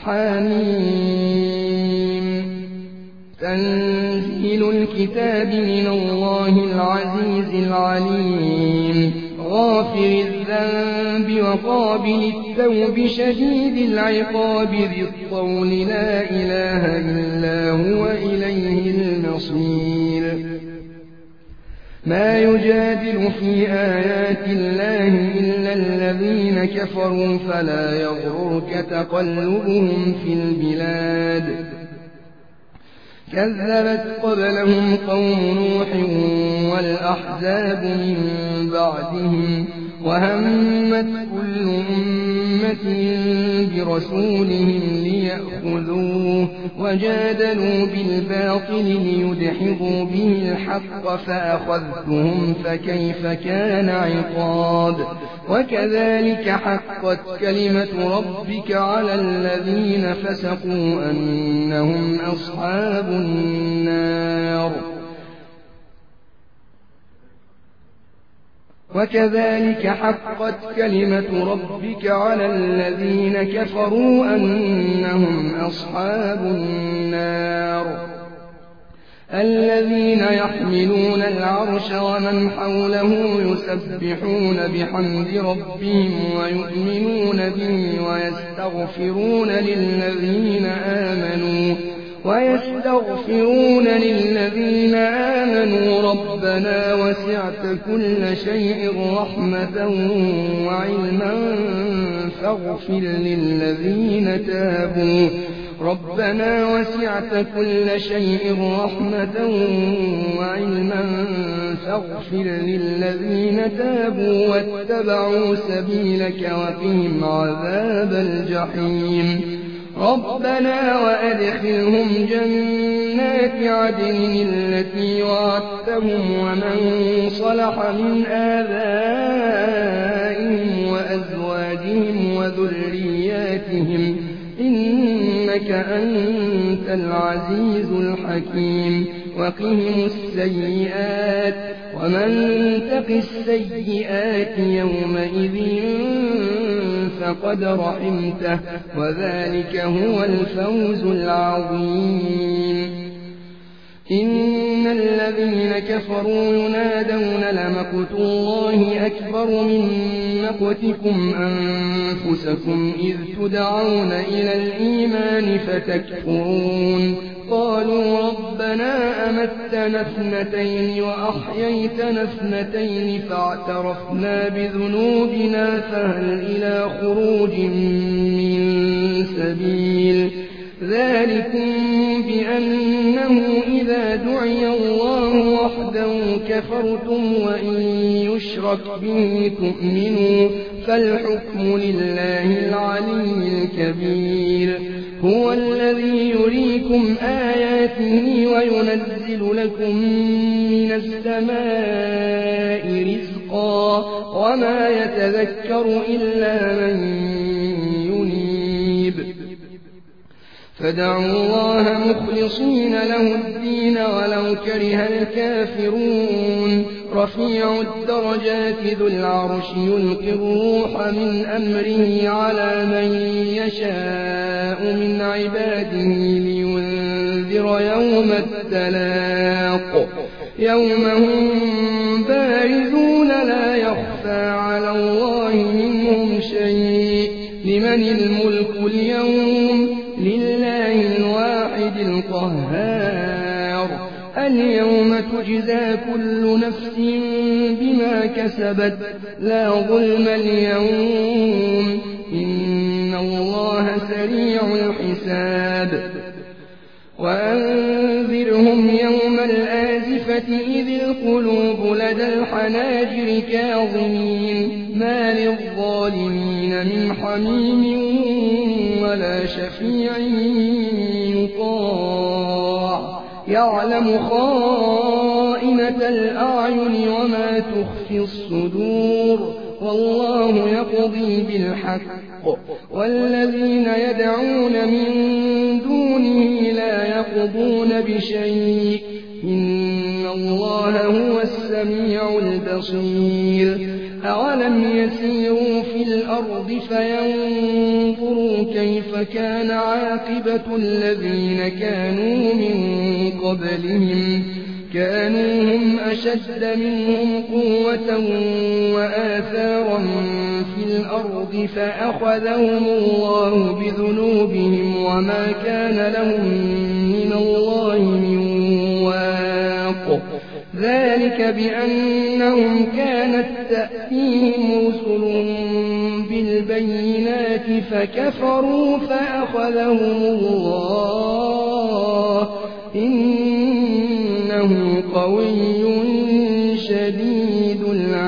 حميم تنزيل الكتاب من الله العزيز العليم غافر الذنب وقابل التوب شديد العقاب ذي الطول لا إله إلا هو إليه المصير ما يجادل في آيات الله إلا الذين كفروا فلا يغررك تقلبهم في البلاد كذبت قبلهم قوم نوح والأحزاب من بعدهم وهمت كل أمة برسولهم ليأخذوه وجادلوا بالباطل ليدحضوا به الحق فأخذتهم فكيف كان عقاب وكذلك حقت كلمة ربك على الذين فسقوا أنهم أصحاب النار وكذلك حقت كلمة ربك على الذين كفروا أنهم أصحاب النار الذين يحملون العرش ومن حوله يسبحون بحمد ربهم ويؤمنون به ويستغفرون للذين آمنوا ربنا وسعت كل شيء رحمة وعلما فاغفر للذين تابوا واتبعوا سبيلك وقهم عذاب الجحيم ربنا وأدخلهم جنات عدن التي وعدتهم ومن صلح من آبائهم وأزواجهم وذرياتهم إنك أنت العزيز الحكيم وقهم السيئات ومن تق السيئات يومئذ فقد رحمته وذلك هو الفوز العظيم إن الذين كفروا ينادون لمقت الله أكبر من مقتكم أنفسكم إذ تدعون إلى الإيمان فتكفرون قالوا ربنا أمتنا اثنتين وأحييتنا اثنتين فاعترفنا بذنوبنا فهل إلى خروج من سبيل ذلكم بأنه إذا دعي الله وحده كفرتم وإن يشرك به تؤمنوا فالحكم لله العلي الكبير هو الذي يريكم آياته وينزل لكم من السماء رزقا وما يتذكر إلا من ينيب فادعوا الله مخلصين له الدين ولو كره الكافرون رفيع الدرجات ذو العرش يلقي الروح من أمره على من يشاء من عباده لينذر يوم التلاق يوم هم بارزون لا يخفى على الله منهم شيء لمن الملك اليوم لله الواحد القهار اليوم تجزى كل نفس بما كسبت لا ظلم اليوم إن الله سريع الحساب وأنذرهم يوم الآزفة إذ القلوب لدى الحناجر كاظمين ما للظالمين من حميم ولا شفيع يطاع يعلم خائنة الأعين وما تخفي الصدور والله يقضي بالحق والذين يدعون من دونه لا يقضون بشيء إن الله هو السميع البصير أولم يسيروا في الأرض فينظروا كيف كان عاقبة الذين كانوا من قبلهم كانوا هم أشد منهم قوة وآثارا في الأرض فأخذهم الله بذنوبهم وما كان لهم من الله من واق ذلك بأنهم كانت تأتيهم رسلهم بالبينات فكفروا فأخذهم الله إنه قوي شديد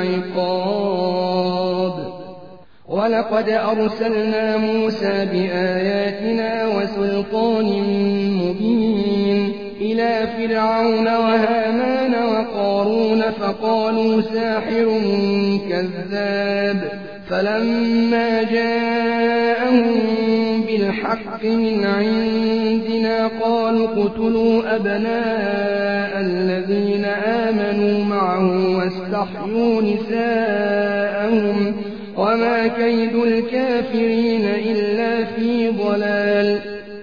العقاب ولقد أرسلنا موسى بآياتنا وسلطان مبين إلى فرعون وهامان وقارون فقالوا ساحر كذاب فلما جاءهم بالحق من عندنا قالوا اقتلوا أبناء الذين آمنوا معه واستحيوا نساءهم وما كيد الكافرين إلا في ضلال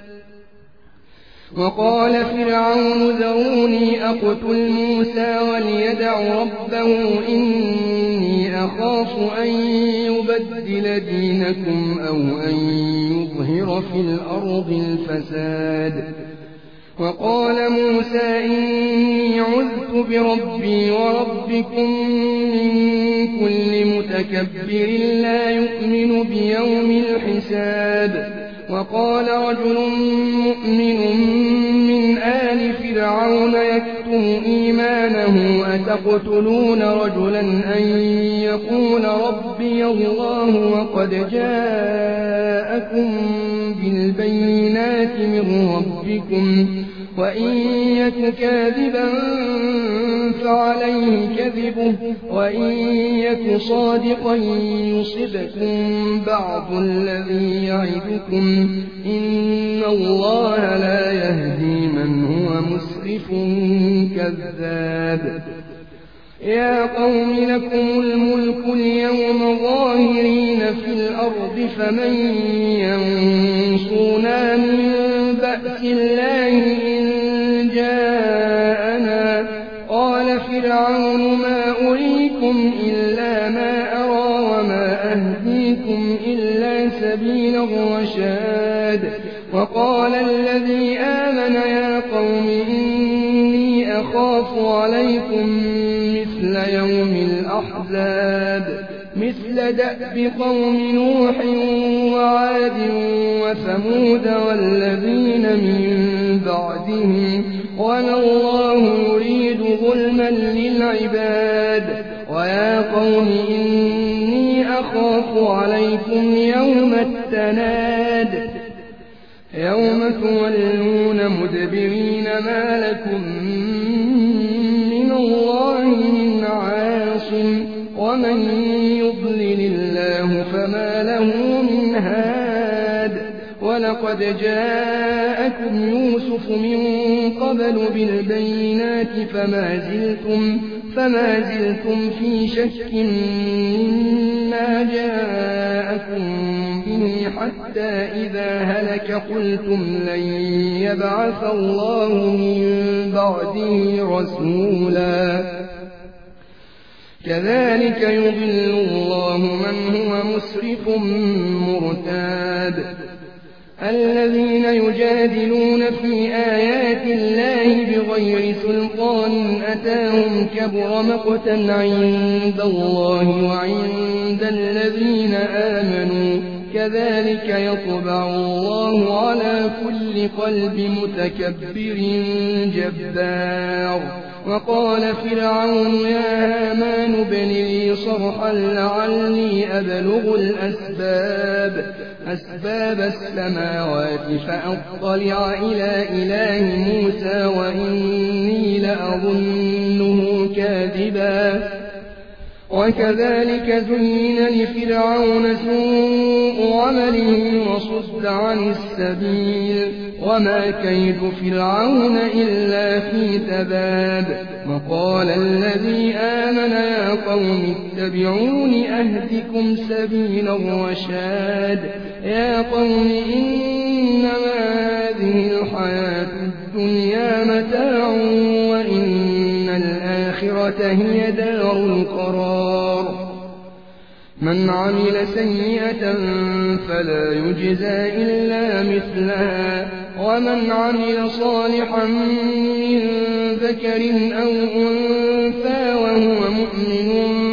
وقال فرعون ذروني أقتل موسى وليدع ربه إني أخاف أن يبدل دينكم أو أن يظهر في الأرض الفساد وقال موسى إني عذت بربي وربكم من كل متكبر لا يؤمن بيوم الحساب وقال رجل مؤمن من آل فرعون يكتم إيمانه أتقتلون رجلا أن يقول ربي الله وقد جاءكم بالبينات من ربكم وإن يك كاذبا فعليه كذبه وإن يك صادقا يصبكم بعض الذي يعدكم إن الله لا يهدي من هو مسرف كذاب يا قوم لكم الملك اليوم ظاهرين في الأرض فمن ينصرنا من بأس الله إن جاءنا قال فرعون ما أريكم إلا ما أرى وما أهديكم إلا سبيل الرشاد وقال الذي آمن يا قوم إني أخاف عليكم مثل يوم الأحزاب مثل دأب قوم نوح وعاد وثمود والذين من بعدهم وما الله يريد ظلما للعباد ويا قوم إني أخاف عليكم يوم التناد يوم تولون مدبرين ما لكم من الله من عاصم ومن يضلل الله فما له من هاد ولقد جاءكم يوسف من قبل بالبينات فما زلتم في شك مما جاءكم به حتى إذا هلك قلتم لن يبعث الله من بعده رسولا كذلك يضل الله من هو مسرف مرتاب الذين يجادلون في آيات الله بغير سلطان أتاهم كبر مقتا عند الله وعند الذين آمنوا كذلك يطبع الله على كل قلب متكبر جبار وقال فرعون يا هامان ابن لي صرحا لعلي أبلغ أسباب السماوات فأطلع إلى إله موسى وإني لأظنه كاذبا وكذلك زين لفرعون سوء عمله وصد عن السبيل وما كيد فرعون إلا في تباب وقال الذي آمن يا قوم اتبعون أهدكم سبيل الرشاد يا قوم إنما هذه الحياة الدنيا متاع وإن الآخرة هي دار القرار من عمل سيئة فلا يجزى إلا مثلها ومن عمل صالحا من ذكر أو أنثى وهو مؤمن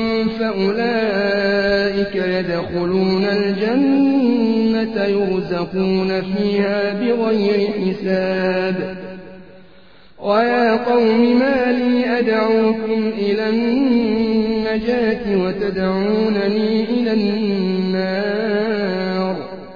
فأولئك يدخلون الجنة يرزقون فيها بغير حساب ويا قوم ما لي أدعوكم إلى النجاة وتدعونني إلى النار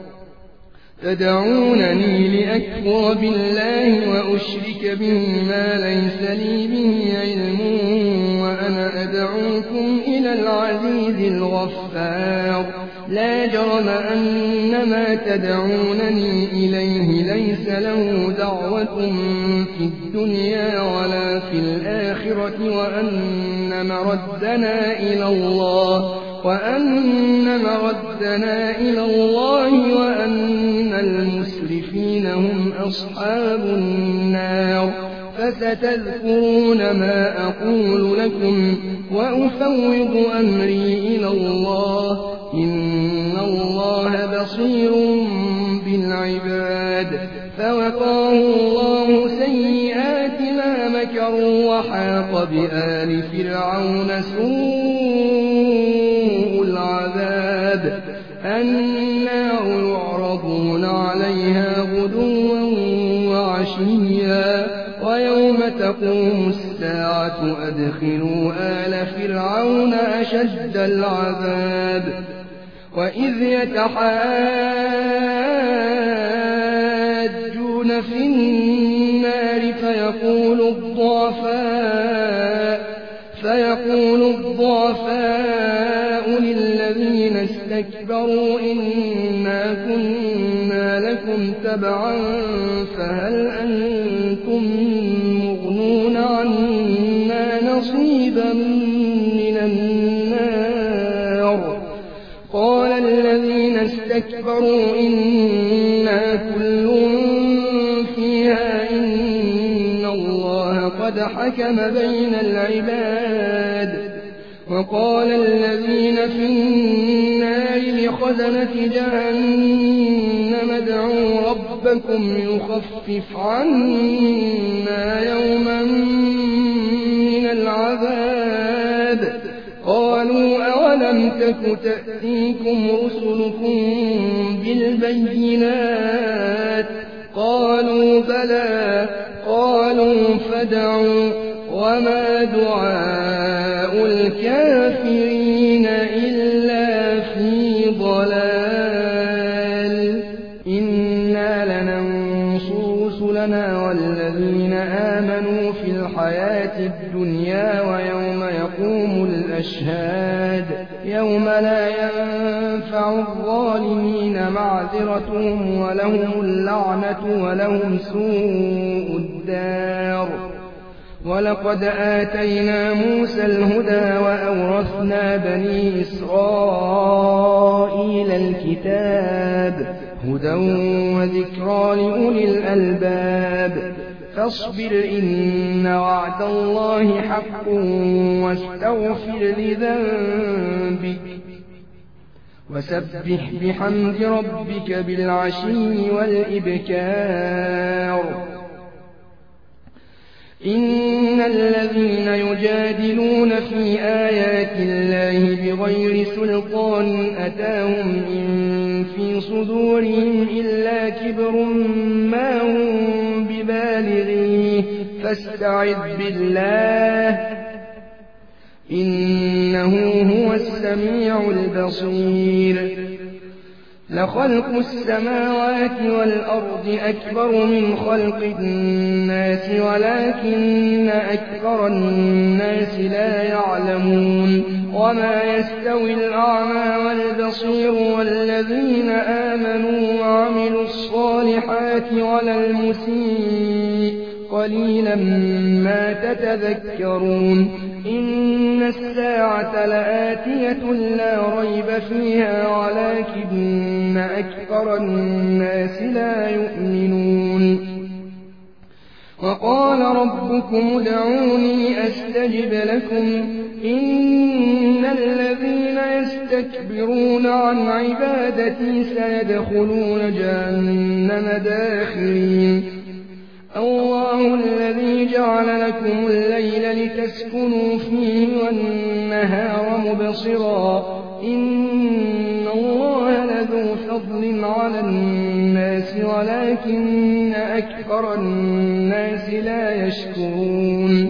تدعونني لأكفر بالله وأشرك به ما ليس لي به علم وأنا أدعوكم إلى العزيز الغفار لا جرم أن ما تدعونني إليه ليس له دعوة في الدنيا ولا في الآخرة وأن مردنا إلى الله وأن المسرفين هم أصحاب النار فستذكرون ما أقول لكم وأفوض أمري إلى الله إن الله بصير بالعباد فوقاه الله سيئات ما مكروا وحاق بآل فرعون سوء العذاب النار يعرضون عليها غدوا وعشيا ويوم تقوم الساعة أدخلوا آل فرعون أشد العذاب وإذ يتحاجون في النار فيقول الضعفاء للذين استكبروا إنا كنا لكم تبعا فهل أنتم مغنون عنا نصيبا من النار قال الذين استكبروا إنا كل فيها إن الله قد حكم بين العباد وقال الذين في النار لخزنة جهنم ادعوا ربكم يخفف عنا يوما من العذاب قالوا أولم تك تأتيكم رسلكم بالبينات قالوا بلى قالوا فادعوا وما دعاء الكافرين إلا في ضلال إنا لننصر رسلنا والذين آمنوا في الحياة الدنيا ويوم يقوم الأشهاد يوم لا ينفع الظالمين معذرتهم ولهم اللعنة ولهم سوء الدار ولقد آتينا موسى الهدى وأورثنا بني إسرائيل الكتاب هدى وذكرى لأولي الألباب فاصبر إن وعد الله حق واستغفر لذنبك وسبح بحمد ربك بالعشي والإبكار إن الذين يجادلون في آيات الله بغير سلطان أتاهم إن في صدورهم إلا كبر ما هم ببالغيه فاستعذ بالله إنه هو السميع البصير لخلق السماوات والأرض أكبر من خلق الناس ولكن أكثر الناس لا يعلمون وما يستوي الأعمى والبصير والذين آمنوا وعملوا الصالحات ولا المسيء قليلا ما تتذكرون إن الساعة لآتية لا ريب فيها ولكن أكثر الناس لا يؤمنون وقال ربكم ادعوني أستجب لكم إن الذين يستكبرون عن عبادتي سيدخلون جهنم داخرين الله الذي جعل لكم الليل لتسكنوا فيه والنهار مبصرا إن الله لذو فضل على الناس ولكن أكثر الناس لا يشكرون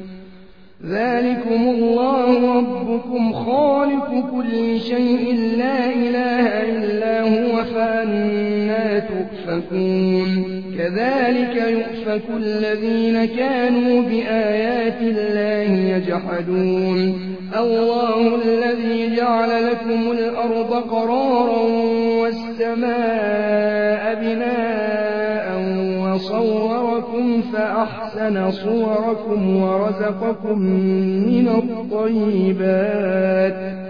ذلكم الله ربكم خالق كل شيء لا إله إلا هو فأنى تؤفكون كذلك يؤفك الذين كانوا بآيات الله يجحدون الله الذي جعل لكم الأرض قرارا والسماء بناء وصوركم فأحسن صوركم ورزقكم من الطيبات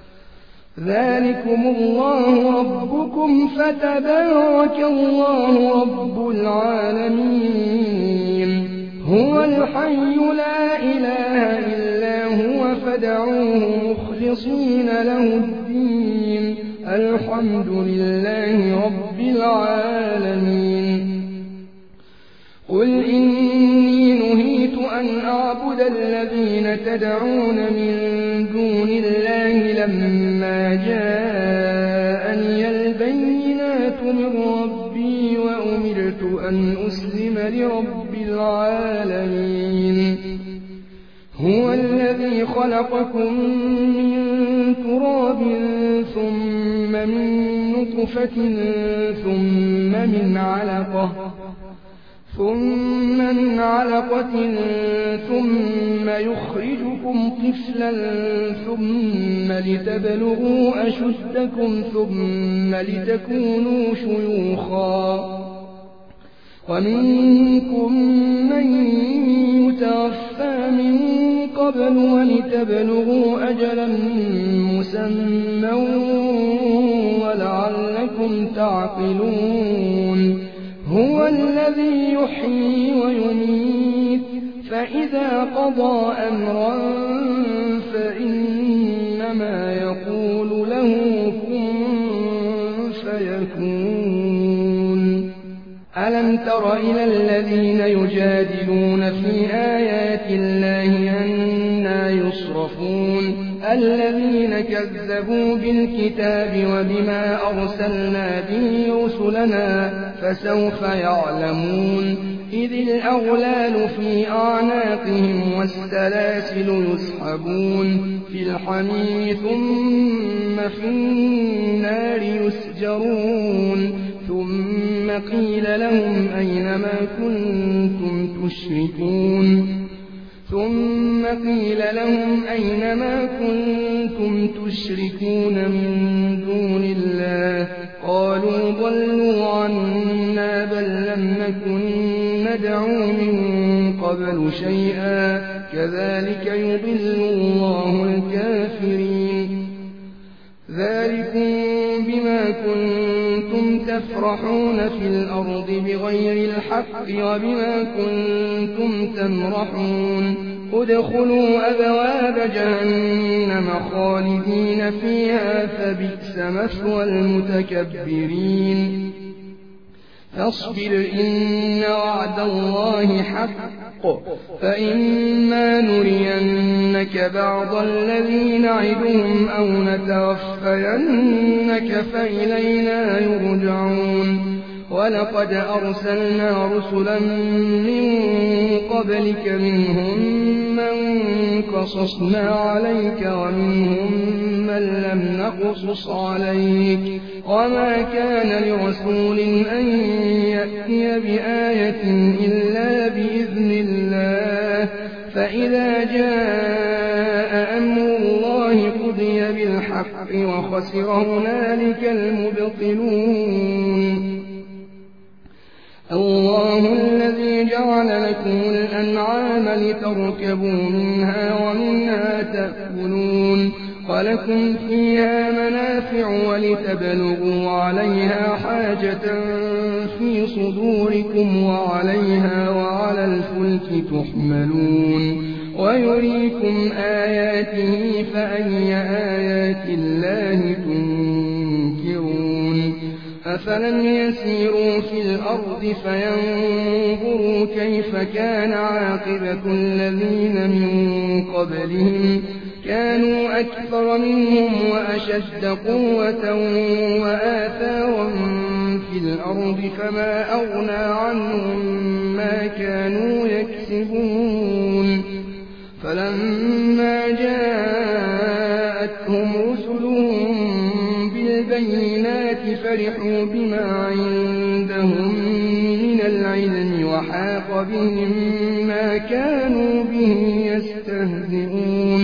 ذلكم الله ربكم فتبارك الله رب العالمين هو الحي لا إله إلا هو فادعوه مخلصين له الدين الحمد لله رب العالمين قل إني نهيت أن أعبد الذين تدعون من دون الله لما جاءني البينات من ربي وأمرت أن أسلم لرب العالمين هو الذي خلقكم من تراب ثم من نطفة ثم من علقة ثم يخرجكم طفلا ثم لتبلغوا أشدكم ثم لتكونوا شيوخا ومنكم من يتوفى من قبل ولتبلغوا أجلا مسمى ولعلكم تعقلون هو الذي يحيي ويميت فإذا قضى أمرا فإنما يقول له كن فيكون ألم تر إلى الذين يجادلون في آيات الله أنى يصرفون الذين كذبوا بالكتاب وبما أرسلنا به رسلنا فسوف يعلمون إذ الأغلال في أعناقهم والسلاسل يسحبون في الحميم ثم في النار يسجرون ثم قيل لهم أين ما كنتم تشركون من دون الله قالوا ضلوا عنا بل لم نكن ندعو من قبل شيئا كذلك يضل الله الكافرين ذلكم بما كنتم تفرحون في الأرض بغير الحق وبما كنتم تمرحون ادخلوا أبواب جهنم خالدين فيها فبئس مثوى المتكبرين فاصبر إن وعد الله حق فإما نرينك بعض الذي نعدهم أو نتوفينك فإلينا يرجعون ولقد أرسلنا رسلا من قبلك منهم من قصصنا عليك ومنهم من لم نقصص عليك وما كان لرسول أن يأتي بآية إلا بإذن الله فإذا جاء أمر الله قضي بالحق وخسر هنالك المبطلون الله الذي جعل لكم الأنعام لتركبوا منها ومنها تأكلون ولكم فيها منافع ولتبلغوا عليها حاجة في صدوركم وعليها وعلى الفلك تحملون ويريكم آياته فأي آيات الله تنكرون أفلم يسيروا في الأرض فينظروا كيف كان عاقبة الذين من قبلهم كانوا أكثر منهم وأشد قوة وآثارا في الأرض فما أغنى عنهم ما كانوا يكسبون فلما جاءتهم رسلهم بالبينات فرحوا بما عندهم من العلم وحاق بهم ما كانوا به يستهزئون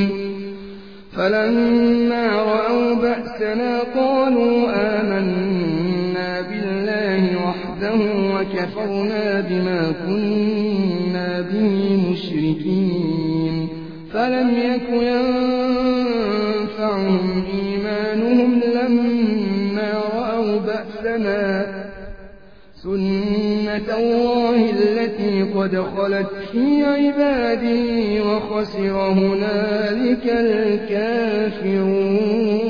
فلما رأوا بأسنا قالوا آمنا بالله وحده وكفرنا بما كنا به مشركين فلم يك ينفعهم إيمانهم لما رأوا بأسنا سنة الله التي قد خلت في عباده وخسر هنالك الكافرون